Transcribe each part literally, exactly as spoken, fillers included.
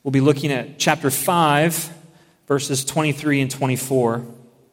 We'll be looking at chapter five, verses twenty-three and twenty-four.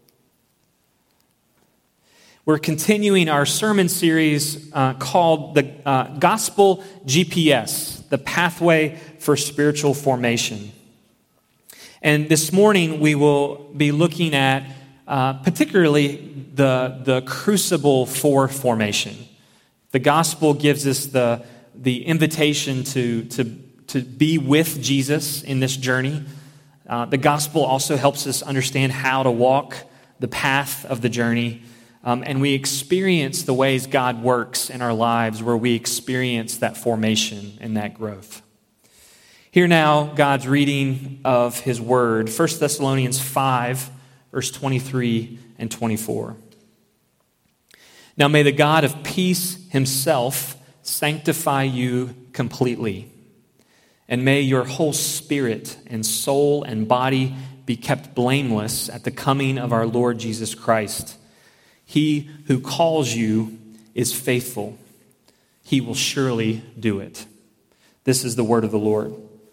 We're continuing our sermon series uh, called the uh, Gospel G P S, the Pathway for Spiritual Formation. And this morning we will be looking at uh, particularly the, the crucible for formation. The gospel gives us the, the invitation to, to, to be with Jesus in this journey. Uh, the gospel also helps us understand how to walk the path of the journey. Um, and we experience the ways God works in our lives where we experience that formation and that growth. Hear now God's reading of His Word, First Thessalonians five, verse twenty-three and twenty-four. Now may the God of peace Himself sanctify you completely, and may your whole spirit and soul and body be kept blameless at the coming of our Lord Jesus Christ. He who calls you is faithful. He will surely do it. This is the word of the Lord.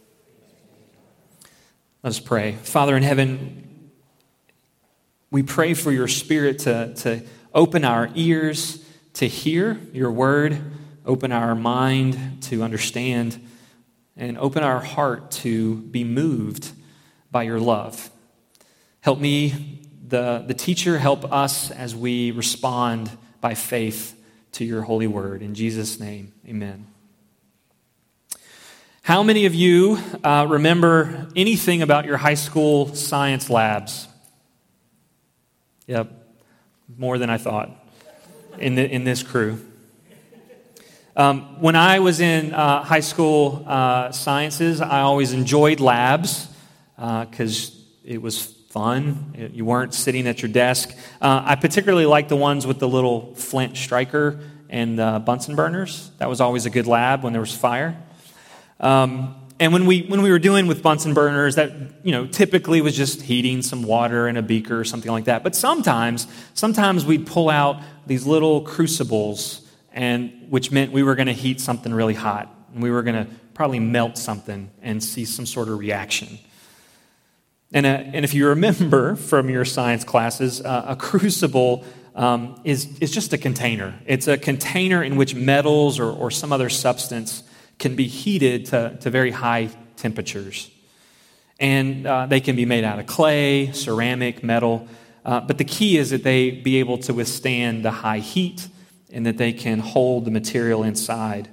Let us pray. Father in heaven, we pray for your Spirit to, to open our ears to hear your word, open our mind to understand, and open our heart to be moved by your love. Help me, the, the teacher, help us as we respond by faith to your holy word. In Jesus' name, amen. How many of you uh, remember anything about your high school science labs? Yep, more than I thought in the, in this crew. Um, when I was in uh, high school uh, sciences, I always enjoyed labs because uh, it was fun. You weren't sitting at your desk. Uh, I particularly liked the ones with the little flint striker and uh, Bunsen burners. That was always a good lab when there was fire. Um, and when we when we were doing with Bunsen burners, that you know typically was just heating some water in a beaker or something like that. But sometimes, sometimes we'd pull out these little crucibles, and which meant we were going to heat something really hot, and we were going to probably melt something and see some sort of reaction. And uh, and if you remember from your science classes, uh, a crucible um, is is just a container. It's a container in which metals or or some other substance can be heated to, to very high temperatures. And uh, they can be made out of clay, ceramic, metal. Uh, but the key is that they be able to withstand the high heat and that they can hold the material inside.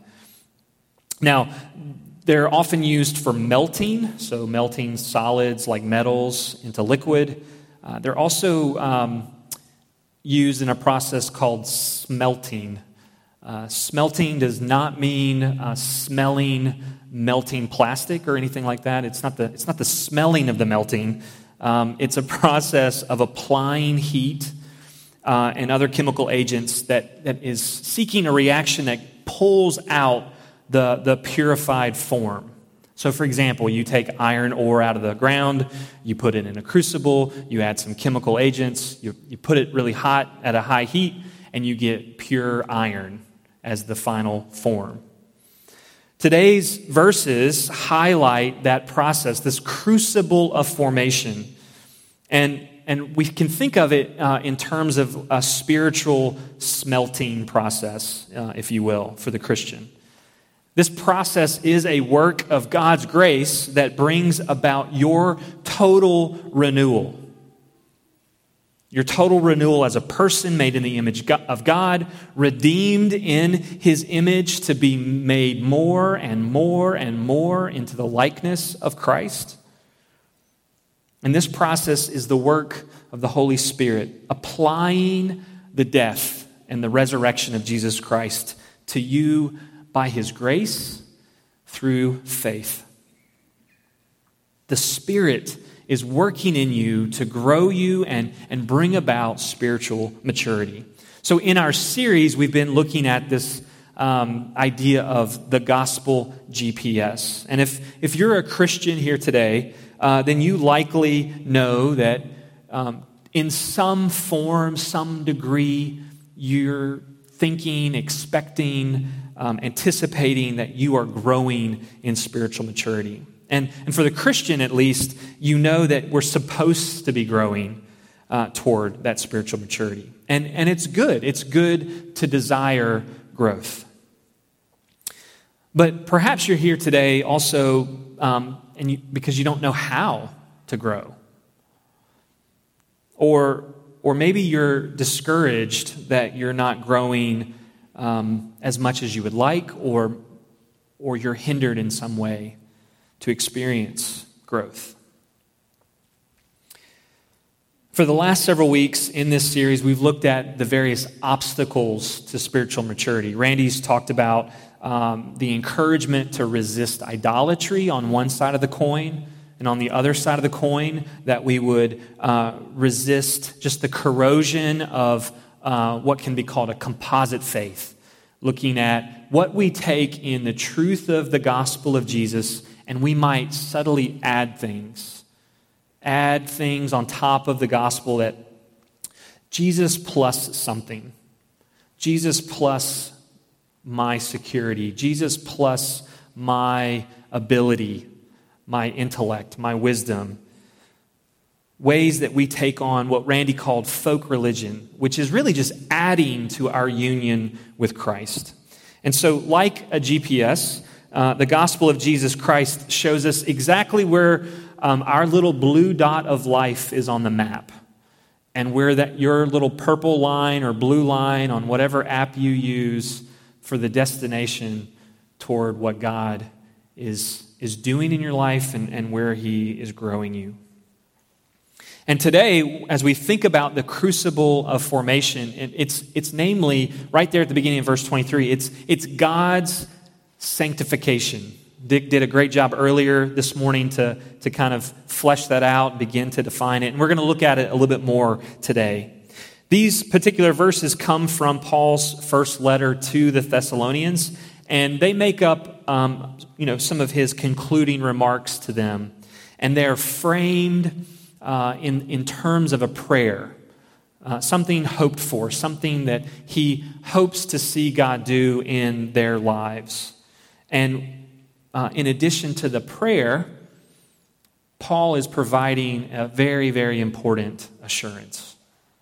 Now, they're often used for melting, so melting solids like metals into liquid. Uh, they're also um, used in a process called smelting. Uh, smelting does not mean uh, smelling melting plastic or anything like that. It's not the it's not the smelling of the melting. Um, it's a process of applying heat uh, and other chemical agents that, that is seeking a reaction that pulls out the, the purified form. So, for example, you take iron ore out of the ground, you put it in a crucible, you add some chemical agents, you, you put it really hot at a high heat, and you get pure iron as the final form. Today's verses highlight that process, this crucible of formation. And, and we can think of it uh, in terms of a spiritual smelting process, uh, if you will, for the Christian. This process is a work of God's grace that brings about your total renewal. Your total renewal as a person made in the image of God, redeemed in His image to be made more and more and more into the likeness of Christ. And this process is the work of the Holy Spirit, applying the death and the resurrection of Jesus Christ to you by His grace through faith. The Spirit is working in you to grow you and, and bring about spiritual maturity. So in our series, we've been looking at this um, idea of the gospel G P S. And if, if you're a Christian here today, uh, then you likely know that um, in some form, some degree, you're thinking, expecting, um, anticipating that you are growing in spiritual maturity. And, and for the Christian, at least, you know that we're supposed to be growing uh, toward that spiritual maturity. And, and it's good. It's good to desire growth. But perhaps you're here today also um, and you, because you don't know how to grow. Or, or maybe you're discouraged that you're not growing um, as much as you would like, or, or you're hindered in some way to experience growth. For the last several weeks in this series, we've looked at the various obstacles to spiritual maturity. Randy's talked about um, the encouragement to resist idolatry on one side of the coin, and on the other side of the coin, that we would uh, resist just the corrosion of uh, what can be called a composite faith, looking at what we take in the truth of the gospel of Jesus, and we might subtly add things, add things on top of the gospel that Jesus plus something, Jesus plus my security, Jesus plus my ability, my intellect, my wisdom. Ways that we take on what Randy called folk religion, which is really just adding to our union with Christ. And so, like a G P S, uh, the gospel of Jesus Christ shows us exactly where um, our little blue dot of life is on the map, and where that your little purple line or blue line on whatever app you use for the destination toward what God is, is doing in your life and, and where He is growing you. And today, as we think about the crucible of formation, it's, it's namely, right there at the beginning of verse twenty-three, it's, it's God's sanctification. Dick did a great job earlier this morning to, to kind of flesh that out, begin to define it. And we're going to look at it a little bit more today. These particular verses come from Paul's first letter to the Thessalonians, and they make up um, you know, some of his concluding remarks to them. And they're framed Uh, in, in terms of a prayer, uh, something hoped for, something that he hopes to see God do in their lives. And uh, in addition to the prayer, Paul is providing a very, very important assurance.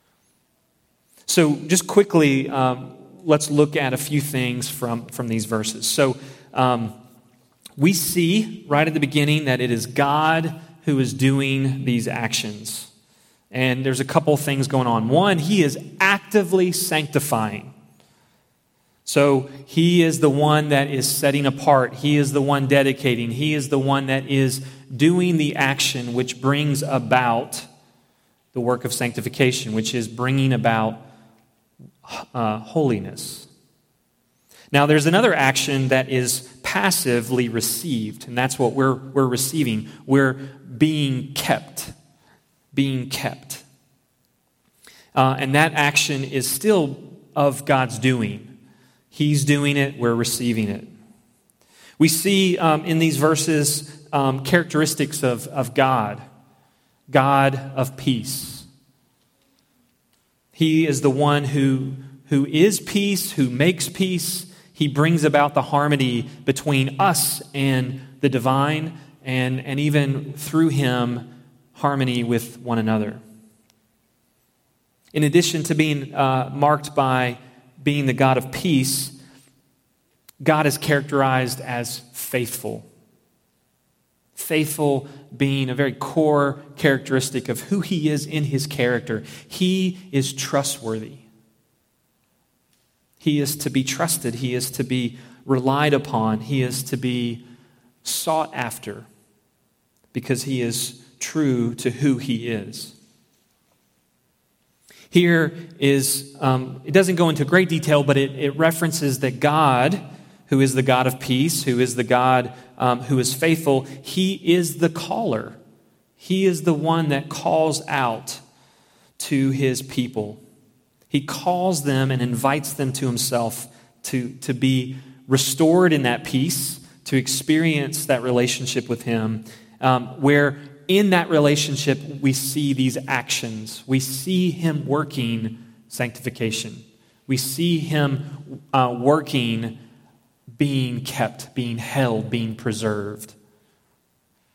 So just quickly, um, let's look at a few things from, from these verses. So um, we see right at the beginning that it is God who is doing these actions. And there's a couple things going on. One, He is actively sanctifying. So He is the one that is setting apart. He is the one dedicating. He is the one that is doing the action which brings about the work of sanctification, which is bringing about uh, holiness. Now, there's another action that is passively received, and that's what we're, we're receiving. We're being kept, being kept. Uh, and that action is still of God's doing. He's doing it, we're receiving it. We see um, in these verses um, characteristics of, of God, God of peace. He is the one who, who is peace, who makes peace. He brings about the harmony between us and the divine, and, and even through Him, harmony with one another. In addition to being uh, marked by being the God of peace, God is characterized as faithful. Faithful being a very core characteristic of who He is in His character. He is trustworthy. He is to be trusted. He is to be relied upon. He is to be sought after because He is true to who He is. Here is, um, it doesn't go into great detail, but it, it references that God, who is the God of peace, who is the God um, who is faithful, He is the caller. He is the one that calls out to His people. He calls them and invites them to Himself to, to be restored in that peace, to experience that relationship with Him, um, where in that relationship we see these actions. We see Him working sanctification. We see Him uh, working being kept, being held, being preserved.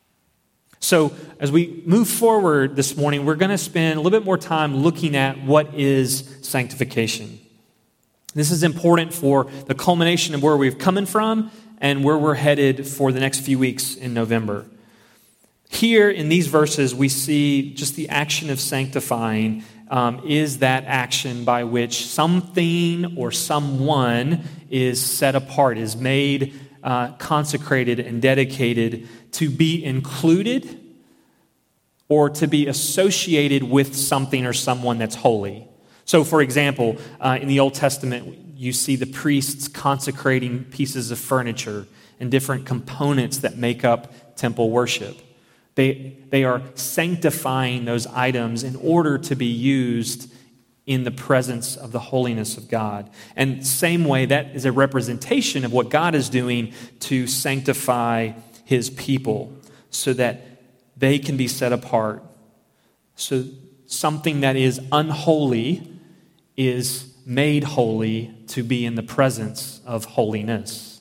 So as we move forward this morning, we're going to spend a little bit more time looking at what is sanctification. This is important for the culmination of where we've come from and where we're headed for the next few weeks in November. Here in these verses, we see just the action of sanctifying um, is that action by which something or someone is set apart, is made uh, consecrated and dedicated to be included or to be associated with something or someone that's holy. So, for example, uh, in the Old Testament, you see the priests consecrating pieces of furniture and different components that make up temple worship. They, they are sanctifying those items in order to be used in the presence of the holiness of God. And same way, that is a representation of what God is doing to sanctify his people so that they can be set apart. So something that is unholy is made holy to be in the presence of holiness.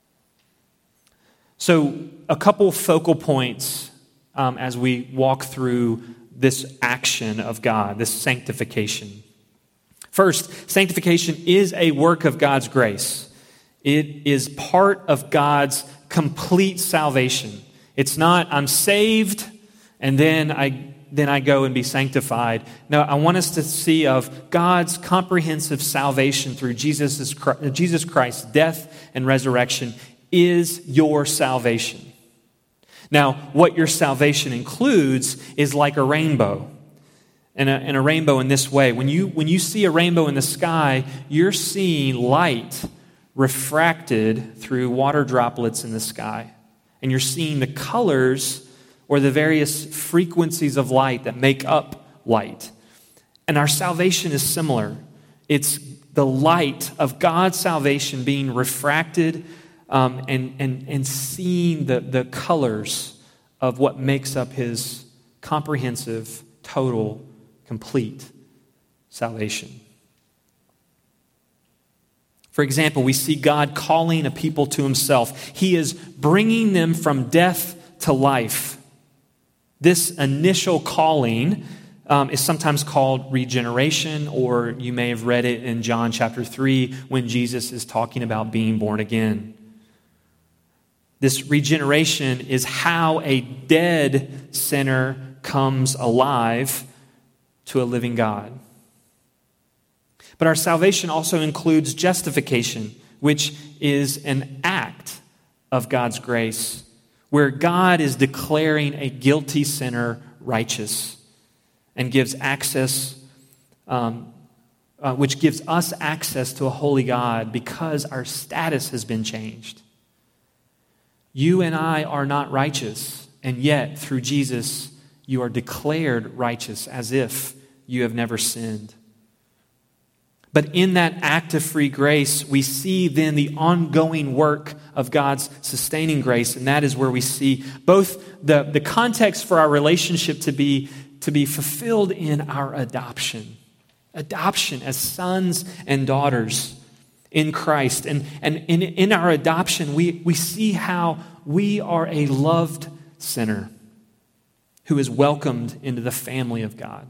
So a couple focal points um, as we walk through this action of God, this sanctification. First, sanctification is a work of God's grace. It is part of God's complete salvation. It's not, I'm saved, and then I then I go and be sanctified. No, I want us to see of God's comprehensive salvation through Jesus, Jesus Christ's death and resurrection is your salvation. Now, what your salvation includes is like a rainbow. And a, and a rainbow in this way. When you, when you see a rainbow in the sky, you're seeing light refracted through water droplets in the sky. And you're seeing the colors or the various frequencies of light that make up light. And our salvation is similar. It's the light of God's salvation being refracted um, and, and, and seeing the, the colors of what makes up his comprehensive, total, complete salvation. For example, we see God calling a people to himself. He is bringing them from death to life. This initial calling um, is sometimes called regeneration, or you may have read it in John chapter three when Jesus is talking about being born again. This regeneration is how a dead sinner comes alive to a living God. But our salvation also includes justification, which is an act of God's grace, where God is declaring a guilty sinner righteous and gives access, um, uh, which gives us access to a holy God because our status has been changed. You and I are not righteous, and yet through Jesus, you are declared righteous as if you have never sinned. But in that act of free grace, we see then the ongoing work of God's sustaining grace, and that is where we see both the, the context for our relationship to be, to be fulfilled in our adoption. Adoption as sons and daughters in Christ. And, and in, in our adoption, we, we see how we are a loved sinner who is welcomed into the family of God.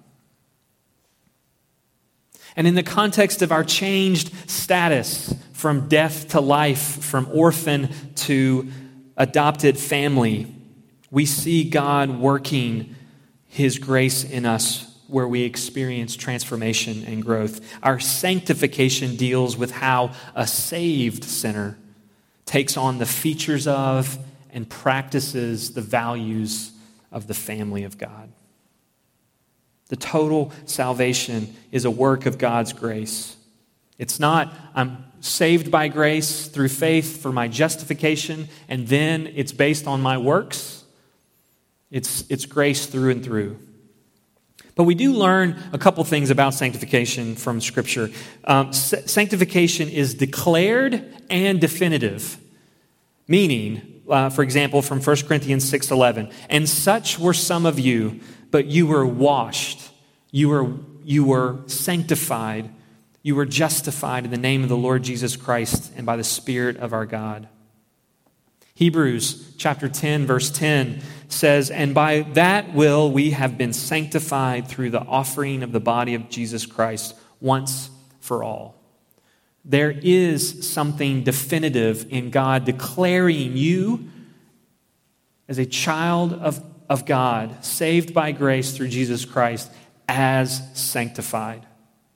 And in the context of our changed status from death to life, from orphan to adopted family, we see God working his grace in us where we experience transformation and growth. Our sanctification deals with how a saved sinner takes on the features of and practices the values of the family of God. The total salvation is a work of God's grace. It's not, I'm saved by grace through faith for my justification, and then it's based on my works. It's, it's grace through and through. But we do learn a couple things about sanctification from Scripture. Um, sanctification is declared and definitive, meaning, uh, for example, from First Corinthians six eleven, and such were some of you, but you were washed, you were, you were sanctified, you were justified in the name of the Lord Jesus Christ and by the Spirit of our God. Hebrews chapter ten, verse ten says, "And by that will we have been sanctified through the offering of the body of Jesus Christ once for all." There is something definitive in God declaring you as a child of, of God, saved by grace through Jesus Christ, as sanctified.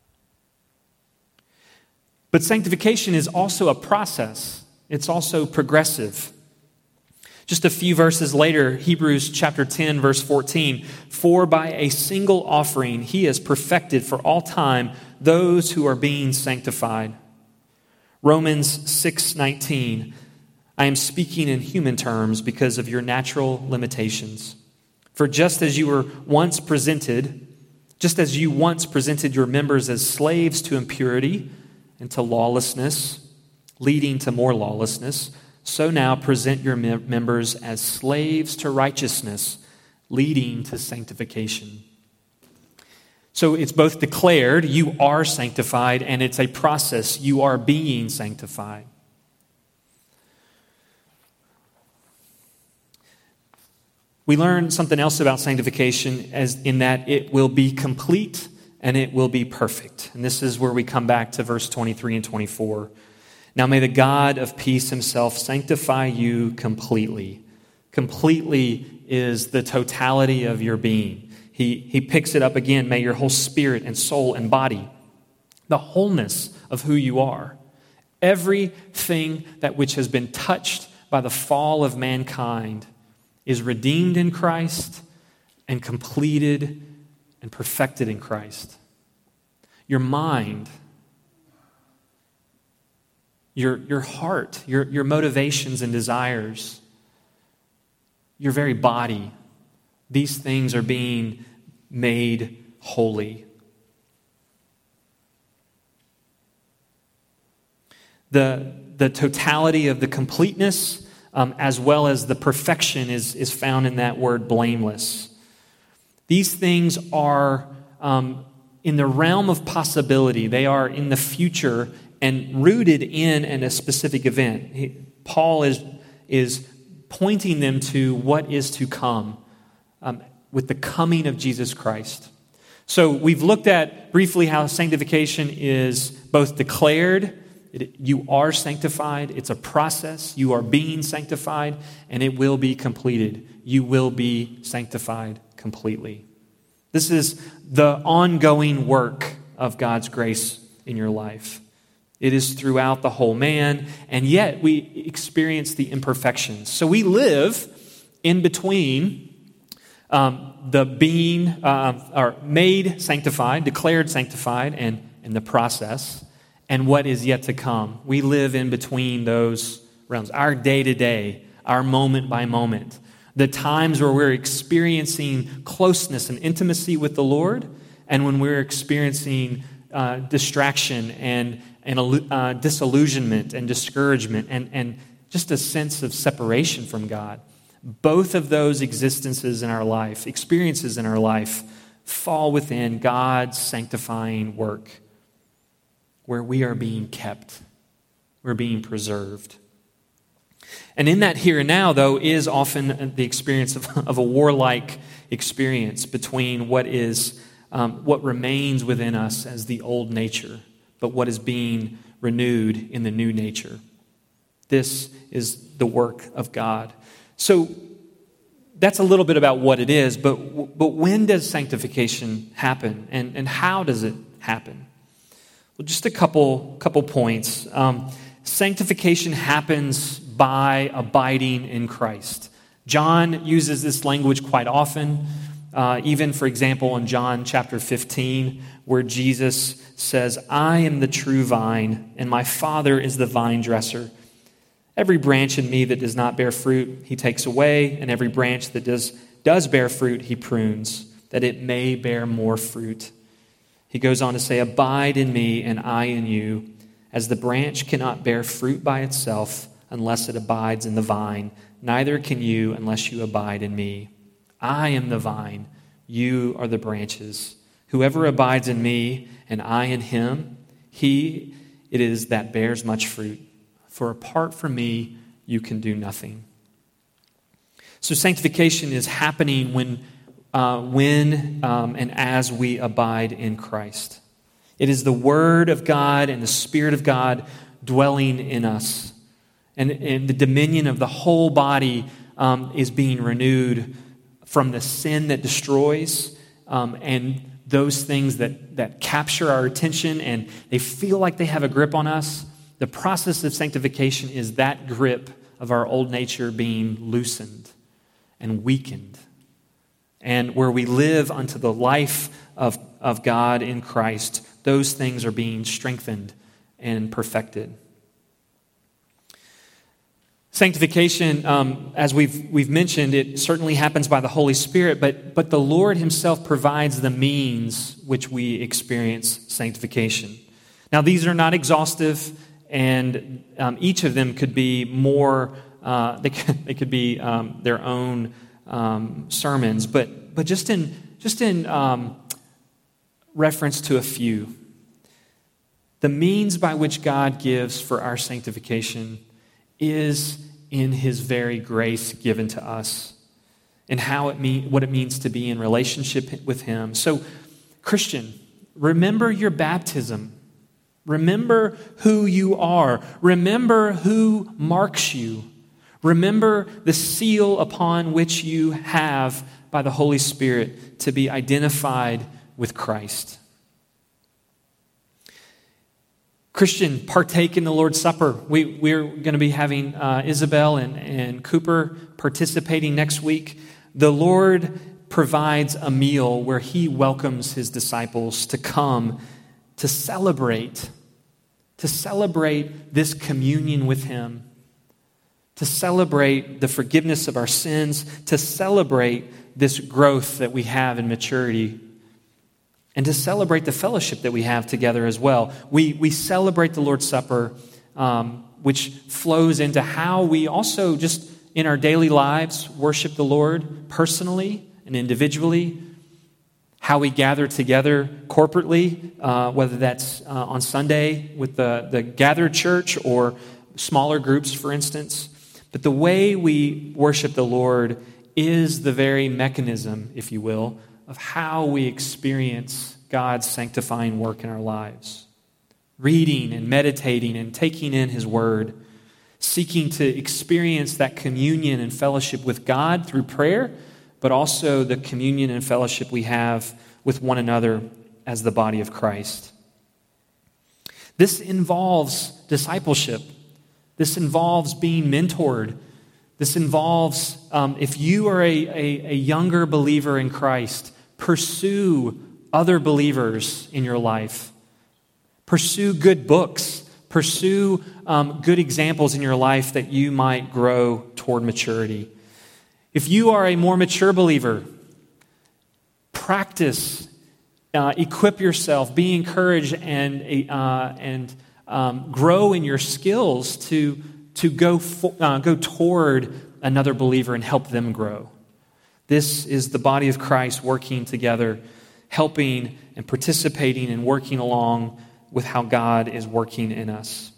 But sanctification is also a process. It's also progressive. Just a few verses later, Hebrews chapter ten, verse fourteen, "For by a single offering he has perfected for all time those who are being sanctified." Romans six nineteen, "I am speaking in human terms because of your natural limitations. For just as you were once presented, just as you once presented your members as slaves to impurity and to lawlessness, leading to more lawlessness, so now present your mem- members as slaves to righteousness, leading to sanctification." So it's both declared, you are sanctified, and it's a process, you are being sanctified. We learn something else about sanctification as in that it will be complete and it will be perfect. And this is where we come back to verse twenty-three and twenty-four. "Now may the God of peace himself sanctify you completely." Completely is the totality of your being. He, he picks it up again. "May your whole spirit and soul and body," the wholeness of who you are, everything that which has been touched by the fall of mankind is redeemed in Christ and completed and perfected in Christ. Your mind, your, your heart, your, your motivations and desires, your very body, these things are being made holy. The, the totality of the completeness Um, as well as the perfection is, is found in that word blameless. These things are um, in the realm of possibility. They are in the future and rooted in, in a specific event. He, Paul is, is pointing them to what is to come um, with the coming of Jesus Christ. So we've looked at briefly how sanctification is both declared. It, you are sanctified. It's a process. You are being sanctified, and it will be completed. You will be sanctified completely. This is the ongoing work of God's grace in your life. It is throughout the whole man, and yet we experience the imperfections. So we live in between um, the being uh, or made sanctified, declared sanctified, and, and the process, and what is yet to come. We live in between those realms. Our day-to-day, our moment by moment, the times where we're experiencing closeness and intimacy with the Lord, and when we're experiencing uh, distraction and, and uh, disillusionment and discouragement and, and just a sense of separation from God. Both of those existences in our life, experiences in our life, fall within God's sanctifying work, where we are being kept, we're being preserved. And in that here and now, though, is often the experience of, of a warlike experience between what is um, what remains within us as the old nature, but what is being renewed in the new nature. This is the work of God. So that's a little bit about what it is, but but when does sanctification happen, and, and how does it happen? Well, just a couple couple points. Um, sanctification happens by abiding in Christ. John uses this language quite often, uh, even, for example, in John chapter fifteen, where Jesus says, "I am the true vine, and my Father is the vine dresser. Every branch in me that does not bear fruit, he takes away, and every branch that does, does bear fruit, he prunes, that it may bear more fruit." He goes on to say, "Abide in me and I in you, as the branch cannot bear fruit by itself unless it abides in the vine, neither can you unless you abide in me. I am the vine, you are the branches. Whoever abides in me and I in him, he it is that bears much fruit. For apart from me, you can do nothing." So sanctification is happening when, uh, when um, and as we abide in Christ. It is the Word of God and the Spirit of God dwelling in us. And, and the dominion of the whole body um, is being renewed from the sin that destroys um, and those things that, that capture our attention and they feel like they have a grip on us. The process of sanctification is that grip of our old nature being loosened and weakened. And where we live unto the life of, of God in Christ, those things are being strengthened and perfected. Sanctification, um, as we've we've mentioned, it certainly happens by the Holy Spirit, but, but the Lord himself provides the means which we experience sanctification. Now, these are not exhaustive, and um, each of them could be more, uh, they, could, they could be um, their own um, sermons, but but just in, just in um, reference to a few. The means by which God gives for our sanctification is in his very grace given to us and how it mean, what it means to be in relationship with him. So, Christian, remember your baptism. Remember who you are. Remember who marks you. Remember the seal upon which you have by the Holy Spirit to be identified with Christ. Christian, partake in the Lord's Supper. We, we're going to be having uh, Isabel and, and Cooper participating next week. The Lord provides a meal where he welcomes his disciples to come to celebrate, to celebrate this communion with him, to celebrate the forgiveness of our sins, to celebrate this growth that we have in maturity, and to celebrate the fellowship that we have together as well. We, we celebrate the Lord's Supper, um, which flows into how we also just in our daily lives worship the Lord personally and individually, how we gather together corporately, uh, whether that's uh, on Sunday with the, the gathered church or smaller groups, for instance. But the way we worship the Lord is the very mechanism, if you will, of how we experience God's sanctifying work in our lives. Reading and meditating and taking in his word, seeking to experience that communion and fellowship with God through prayer, but also the communion and fellowship we have with one another as the body of Christ. This involves discipleship. This involves being mentored. This involves, um, if you are a, a, a younger believer in Christ, pursue other believers in your life. Pursue good books. Pursue um, good examples in your life that you might grow toward maturity. If you are a more mature believer, practice, uh, equip yourself, be encouraged, and uh, and um, grow in your skills to to go for, uh, go toward another believer and help them grow. This is the body of Christ working together, helping and participating and working along with how God is working in us.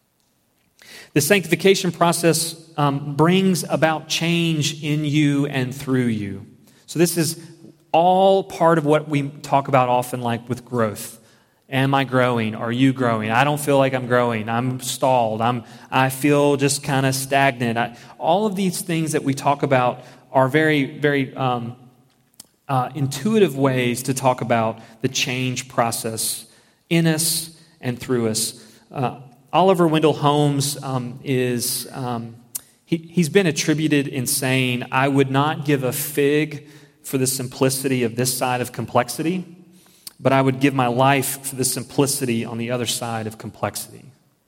The sanctification process um, brings about change in you and through you. So this is all part of what we talk about often, like with growth. Am I growing? Are you growing? I don't feel like I'm growing. I'm stalled. I'm. I feel just kind of stagnant. I, all of these things that we talk about are very, very um, uh, intuitive ways to talk about the change process in us and through us. Uh, Oliver Wendell Holmes um, is, um, he, he's been attributed in saying, I would not give a fig for the simplicity of this side of complexity, but I would give my life for the simplicity on the other side of complexity.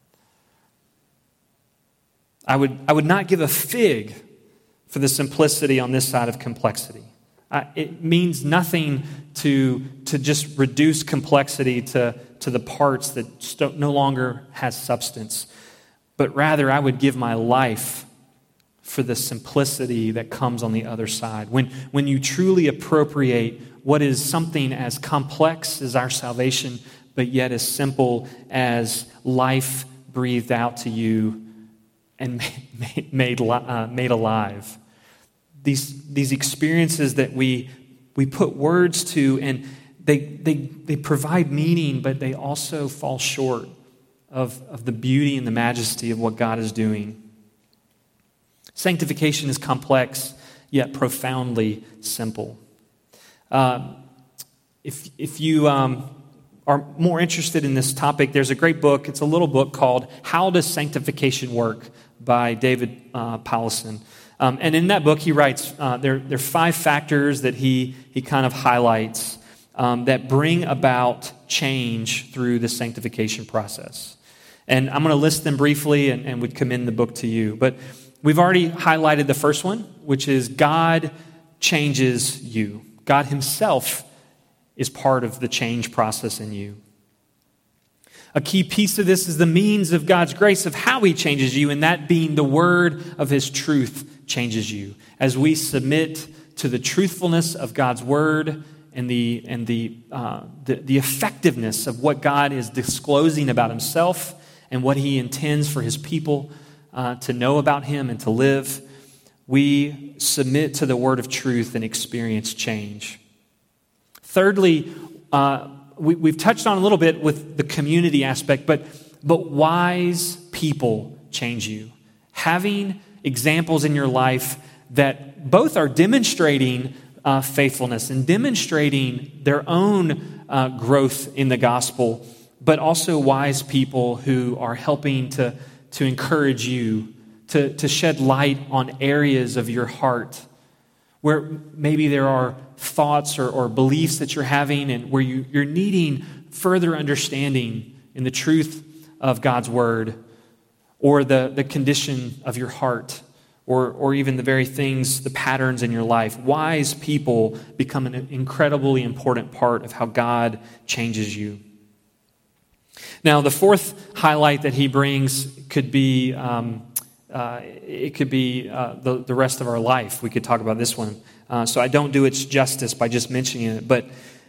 I would, I would not give a fig for the simplicity on this side of complexity. Uh, it means nothing to, to just reduce complexity to, to the parts that st- no longer has substance, but rather I would give my life for the simplicity that comes on the other side. When, when you truly appropriate what is something as complex as our salvation, but yet as simple as life breathed out to you and made, made, uh, made alive. these, these experiences that we, we put words to, and they, they, they provide meaning, but they also fall short of, of the beauty and the majesty of what God is doing. Sanctification is complex, yet profoundly simple. Uh, if, if you um, are more interested in this topic, there's a great book. It's a little book called How Does Sanctification Work by David uh, Powlison. Um, and in that book, he writes, uh, there, there are five factors that he, he kind of highlights um, that bring about change through the sanctification process. And I'm going to list them briefly and, and would commend the book to you. But we've already highlighted the first one, which is God changes you. God himself is part of the change process in you. A key piece of this is the means of God's grace of how he changes you, and that being the word of his truth changes you. As we submit to the truthfulness of God's word and the and the, uh, the the effectiveness of what God is disclosing about himself and what he intends for his people uh, to know about him and to live, we submit to the word of truth and experience change. Thirdly, uh, we, we've touched on a little bit with the community aspect, but but wise people change you. Having examples in your life that both are demonstrating uh, faithfulness and demonstrating their own uh, growth in the gospel, but also wise people who are helping to, to encourage you, to, to shed light on areas of your heart where maybe there are thoughts or, or beliefs that you're having and where you, you're needing further understanding in the truth of God's word, or the, the condition of your heart, or, or even the very things, the patterns in your life. Wise people become an incredibly important part of how God changes you. Now, the fourth highlight that he brings could be, um, uh, it could be uh, the, the rest of our life. We could talk about this one. Uh, so I don't do its justice by just mentioning it, but,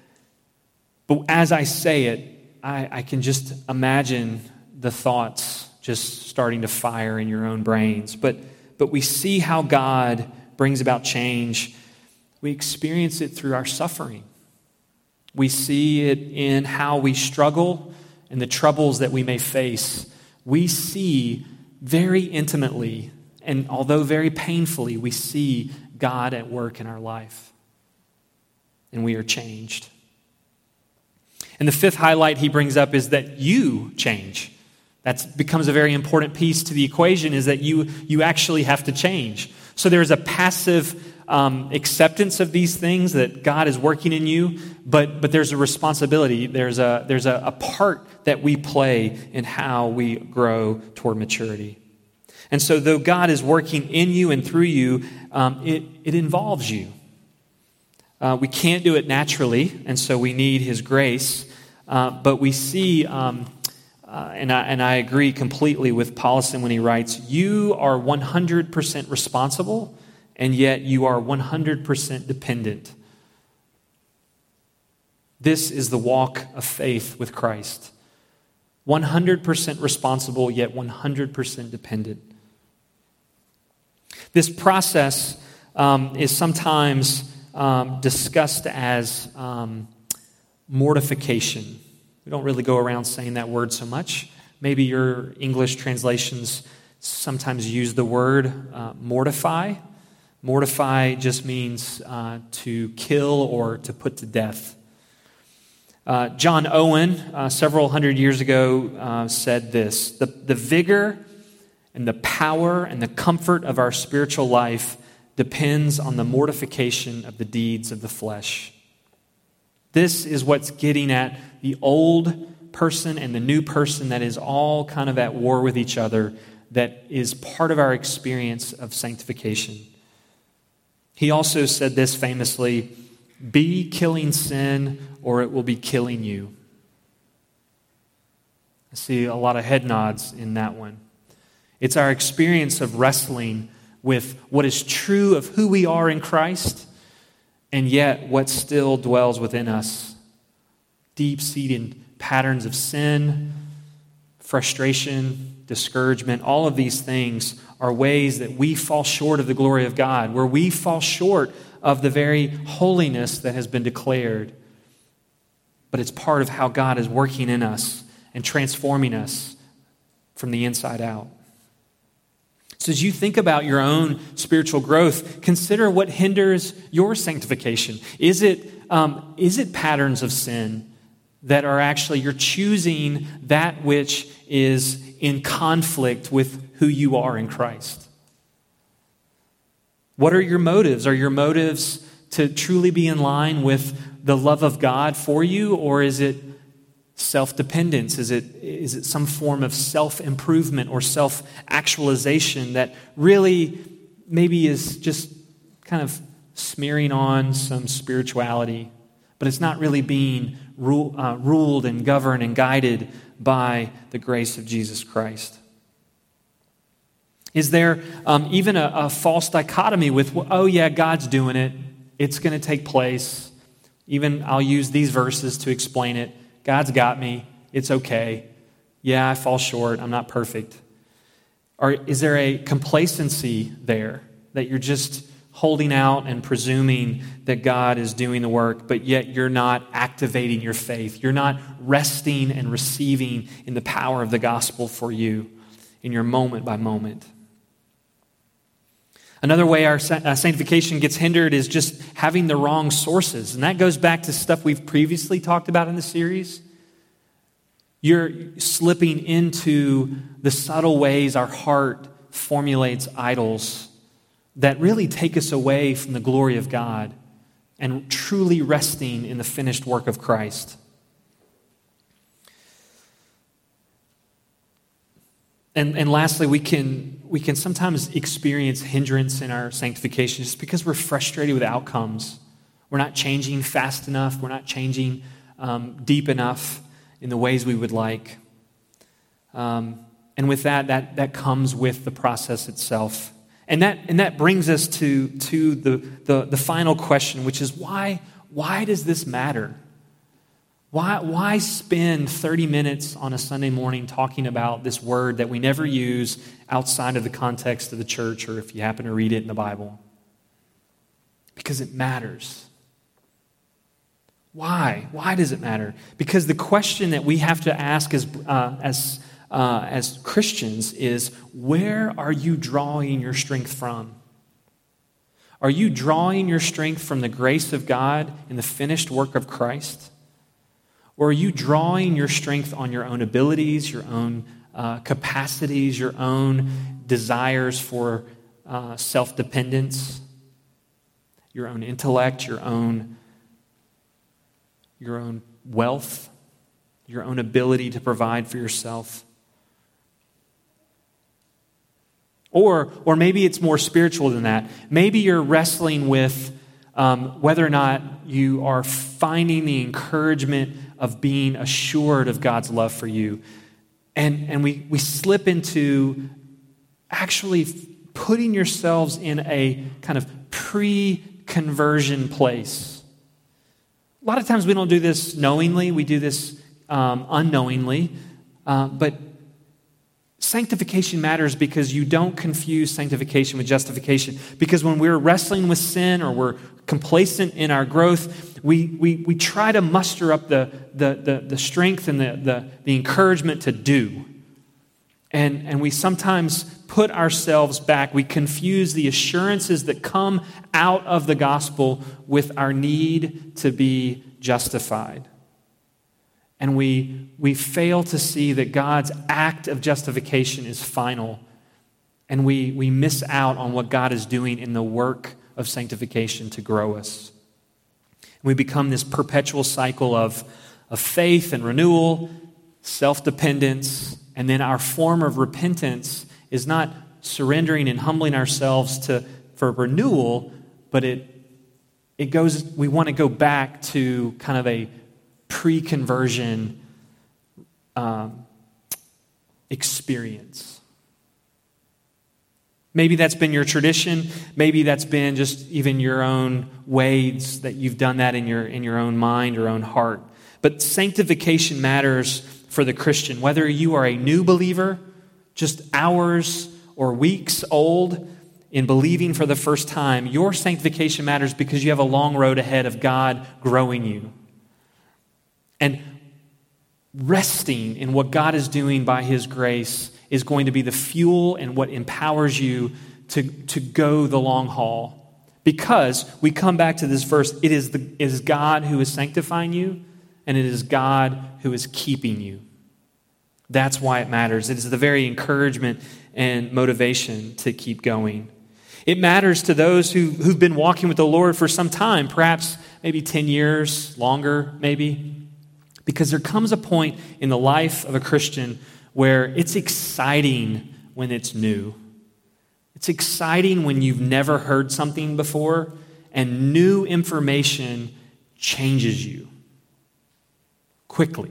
but as I say it, I, I can just imagine the thoughts just starting to fire in your own brains. But but we see how God brings about change. We experience it through our suffering. We see it in how we struggle and the troubles that we may face. We see very intimately, and although very painfully, we see God at work in our life. And we are changed. And the fifth highlight he brings up is that you change. That becomes a very important piece to the equation, is that you, you actually have to change. So there's a passive um, acceptance of these things that God is working in you, but, but there's a responsibility. There's, a, there's a, a part that we play in how we grow toward maturity. And so though God is working in you and through you, um, it, it involves you. Uh, we can't do it naturally, and so we need his grace. Uh, but we see... Um, Uh, and, I, and I agree completely with Powlison when he writes, you are one hundred percent responsible, and yet you are one hundred percent dependent. This is the walk of faith with Christ. one hundred percent responsible, yet one hundred percent dependent. This process um, is sometimes um, discussed as um, mortification. We don't really go around saying that word so much. Maybe your English translations sometimes use the word uh, mortify. Mortify just means uh, to kill or to put to death. Uh, John Owen, uh, several hundred years ago, uh, said this: the, the vigor and the power and the comfort of our spiritual life depends on the mortification of the deeds of the flesh. This is what's getting at the old person and the new person that is all kind of at war with each other, that is part of our experience of sanctification. He also said this famously: be killing sin or it will be killing you. I see a lot of head nods in that one. It's our experience of wrestling with what is true of who we are in Christ, and yet what still dwells within us. Deep-seated patterns of sin, frustration, discouragement, all of these things are ways that we fall short of the glory of God, where we fall short of the very holiness that has been declared. But it's part of how God is working in us and transforming us from the inside out. So as you think about your own spiritual growth, consider what hinders your sanctification. Is it, um, is it patterns of sin that are actually, you're choosing that which is in conflict with who you are in Christ? What are your motives? Are your motives to truly be in line with the love of God for you, or is it self-dependence? Is it, is it some form of self-improvement or self-actualization that really maybe is just kind of smearing on some spirituality, but it's not really being rule, uh, ruled and governed and guided by the grace of Jesus Christ? Is there um, even a, a false dichotomy with, oh yeah, God's doing it, it's going to take place. Even I'll use these verses to explain it. God's got me. It's okay. Yeah, I fall short. I'm not perfect. Or is there a complacency there that you're just holding out and presuming that God is doing the work, but yet you're not activating your faith? You're not resting and receiving in the power of the gospel for you in your moment by moment. Another way our sanctification gets hindered is just having the wrong sources. And that goes back to stuff we've previously talked about in the series. You're slipping into the subtle ways our heart formulates idols that really take us away from the glory of God and truly resting in the finished work of Christ. And, and lastly, we can, we can sometimes experience hindrance in our sanctification just because we're frustrated with outcomes. We're not changing fast enough. We're not changing um, deep enough in the ways we would like. Um, and with that, that, that comes with the process itself. And that, and that brings us to, to the, the, the final question, which is why, why does this matter? Why, why spend thirty minutes on a Sunday morning talking about this word that we never use outside of the context of the church, or if you happen to read it in the Bible? Because it matters. Why? Why does it matter? Because the question that we have to ask as, uh, as, uh, as Christians is, where are you drawing your strength from? Are you drawing your strength from the grace of God in the finished work of Christ? Or are you drawing your strength on your own abilities, your own uh, capacities, your own desires for uh, self-dependence, your own intellect, your own, your own wealth, your own ability to provide for yourself? Or, or maybe it's more spiritual than that. Maybe you're wrestling with um, whether or not you are finding the encouragement of being assured of God's love for you. And, and we, we slip into actually putting yourselves in a kind of pre-conversion place. A lot of times we don't do this knowingly. We do this um, unknowingly. Uh, but sanctification matters because you don't confuse sanctification with justification. Because when we're wrestling with sin or we're complacent in our growth, we we we try to muster up the the the, the strength and the, the the encouragement to do. And, and we sometimes put ourselves back. We confuse the assurances that come out of the gospel with our need to be justified. And we, we fail to see that God's act of justification is final. And we, we miss out on what God is doing in the work of sanctification to grow us. We become this perpetual cycle of, of faith and renewal, self-dependence, and then our form of repentance is not surrendering and humbling ourselves to for renewal, but it it goes. We want to go back to kind of a pre-conversion um, experience. Maybe that's been your tradition. Maybe that's been just even your own ways that you've done that in your in your own mind or own heart. But sanctification matters for the Christian. Whether you are a new believer, just hours or weeks old in believing for the first time, your sanctification matters because you have a long road ahead of God growing you. And resting in what God is doing by His grace is going to be the fuel and what empowers you to, to go the long haul. Because we come back to this verse, it is, the, it is God who is sanctifying you, and it is God who is keeping you. That's why it matters. It is the very encouragement and motivation to keep going. It matters to those who, who've been walking with the Lord for some time, perhaps maybe ten years, longer maybe. Because there comes a point in the life of a Christian where it's exciting when it's new. It's exciting when you've never heard something before and new information changes you quickly.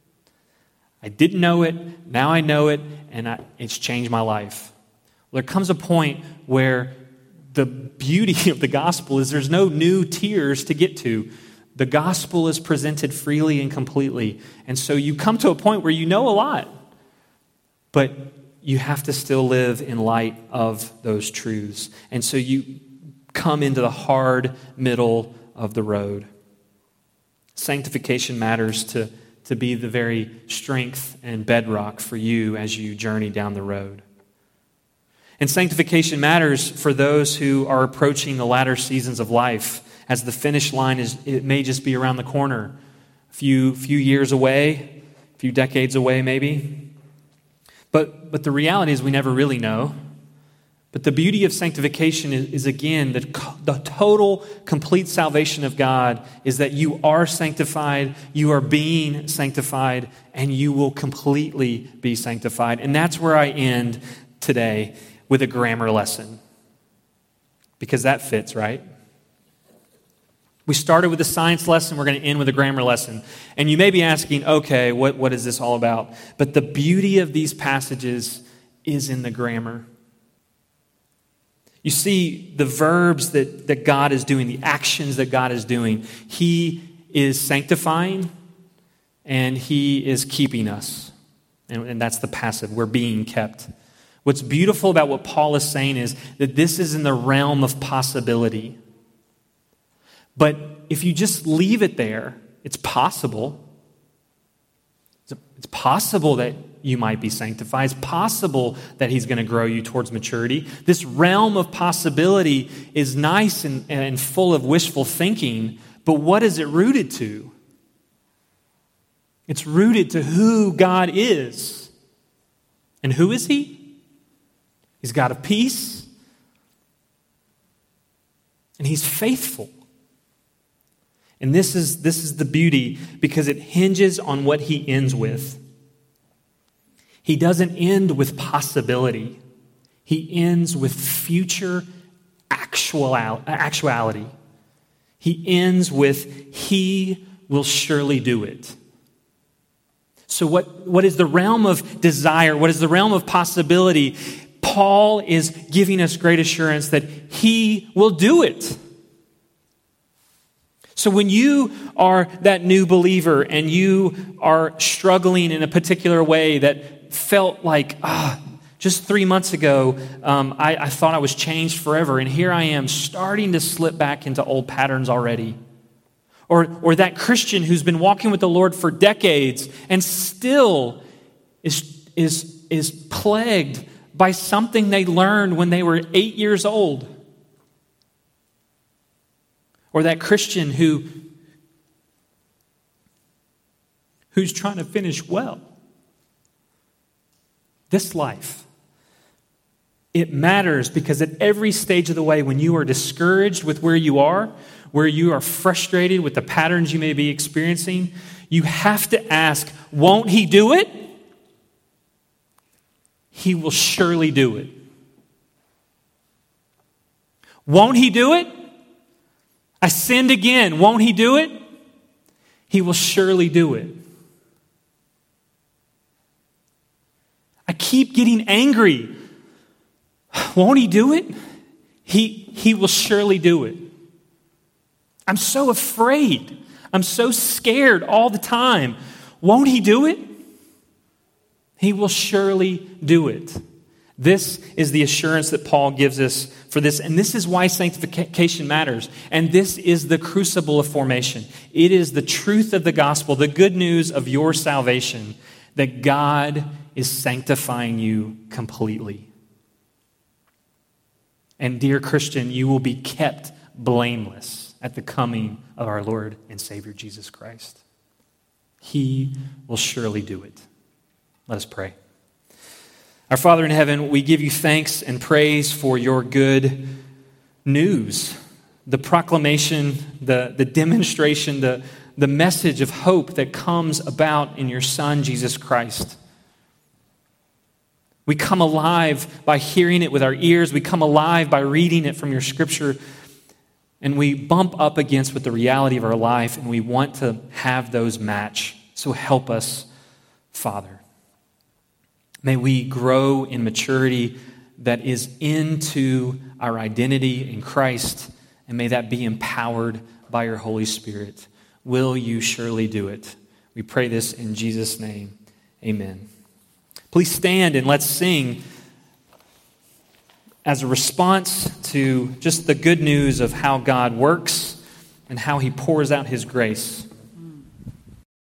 I didn't know it, now I know it, and I, it's changed my life. Well, there comes a point where the beauty of the gospel is there's no new tiers to get to. The gospel is presented freely and completely. And so you come to a point where you know a lot, but you have to still live in light of those truths. And so you come into the hard middle of the road. Sanctification matters to, to be the very strength and bedrock for you as you journey down the road. And sanctification matters for those who are approaching the latter seasons of life, as the finish line is, it may just be around the corner, a few, few years away, a few decades away maybe. But, but the reality is we never really know. But the beauty of sanctification is, is again, the, the total, complete salvation of God is that you are sanctified, you are being sanctified, and you will completely be sanctified. And that's where I end today with a grammar lesson. Because that fits, right? We started with a science lesson. We're going to end with a grammar lesson. And you may be asking, okay, what, what is this all about? But the beauty of these passages is in the grammar. You see the verbs that, that God is doing, the actions that God is doing. He is sanctifying and He is keeping us. And, and that's the passive. We're being kept. What's beautiful about what Paul is saying is that this is in the realm of possibility. But if you just leave it there, it's possible. It's possible that you might be sanctified. It's possible that He's going to grow you towards maturity. This realm of possibility is nice and, and full of wishful thinking, but what is it rooted to? It's rooted to who God is. And who is He? He's God of peace. And He's faithful. And this is, this is the beauty because it hinges on what He ends with. He doesn't end with possibility. He ends with future actual, actuality. He ends with He will surely do it. So what, what is the realm of desire? What is the realm of possibility? Paul is giving us great assurance that He will do it. So when you are that new believer and you are struggling in a particular way that felt like, ah, just three months ago, um, I, I thought I was changed forever, and here I am starting to slip back into old patterns already. Or, or that Christian who's been walking with the Lord for decades and still is, is, is plagued by something they learned when they were eight years old. Or that Christian who, who's trying to finish well. This life, it matters because at every stage of the way, when you are discouraged with where you are, where you are frustrated with the patterns you may be experiencing, you have to ask, won't He do it? He will surely do it. Won't He do it? I sinned again. Won't He do it? He will surely do it. I keep getting angry. Won't He do it? He, he will surely do it. I'm so afraid. I'm so scared all the time. Won't He do it? He will surely do it. This is the assurance that Paul gives us for this, and this is why sanctification matters. And this is the crucible of formation. It is the truth of the gospel, the good news of your salvation, that God is sanctifying you completely. And dear Christian, you will be kept blameless at the coming of our Lord and Savior Jesus Christ. He will surely do it. Let us pray. Our Father in heaven, we give you thanks and praise for your good news, the proclamation, the, the demonstration, the, the message of hope that comes about in your Son, Jesus Christ. We come alive by hearing it with our ears. We come alive by reading it from your Scripture. And we bump up against with the reality of our life, and we want to have those match. So help us, Father. May we grow in maturity that is into our identity in Christ, and may that be empowered by your Holy Spirit. Will you surely do it? We pray this in Jesus' name. Amen. Please stand and let's sing as a response to just the good news of how God works and how he pours out his grace.